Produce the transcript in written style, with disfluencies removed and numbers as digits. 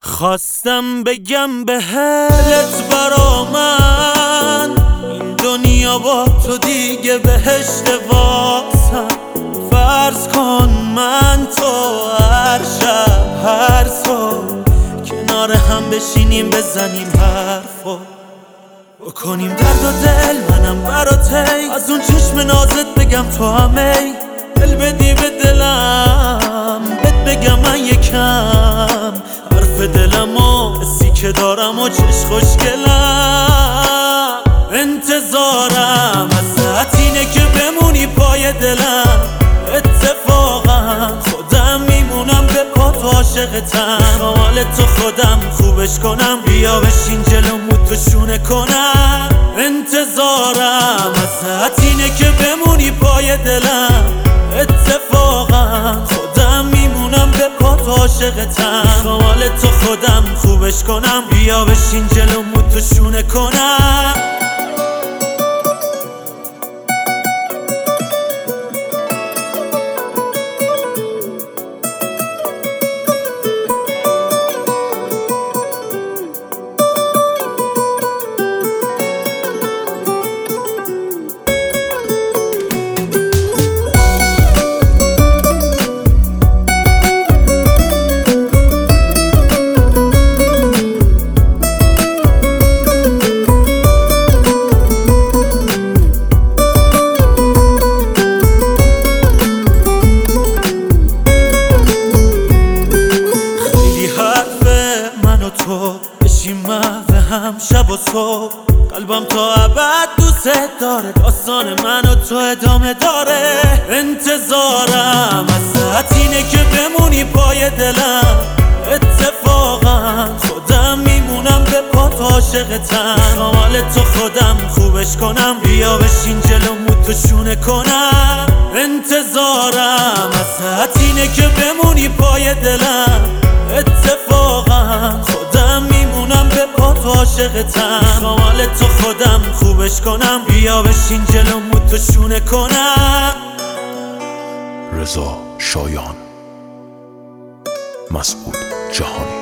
خواستم بگم به حلت برا من این دنیا با تو دیگه بهشت واسم. فرض کن من تو هر شب هر صبح کنار هم بشینیم بزنیم حرفو بکنیم درد و دل منم براتی از اون چشم نازت بگم تو همه دل بدی به دلم بگم من یکم حرف دلم و حسی که دارم و چش خوشگلم. انتظارم ازت اینه که بمونی پای دلم. اتفاقا خودم میمونم به پات عاشقتم. حال تو خودم خوبش کنم بیا بشین جلومو تو شونه کنم. انتظارم ازت اینه که بمونی پای دلم. اتفاقا خودم میمونم به پات عاشقتم. حال تو خودم خوبش کنم بیا بشین جلومو تو شونه کنم. بشیم محو هم شب و صبح قلبم تا ابد دوست داره. داستان من و تو ادامه داره. انتظارم ازت اینه که بمونی پای دلم. اتفاقا خودم میمونم به پات عاشقتم. حال تو خودم خوبش کنم بیا بشین جلومو تو شونه کنم. انتظارم ازت اینه که بمونی پای دلم. اتفاقا خودم میمونم به پات عاشقتم. حال تو خودم خوبش کنم بیا بشین جلومو تو شونه کنم. رضا شایان، مسعود جهانی.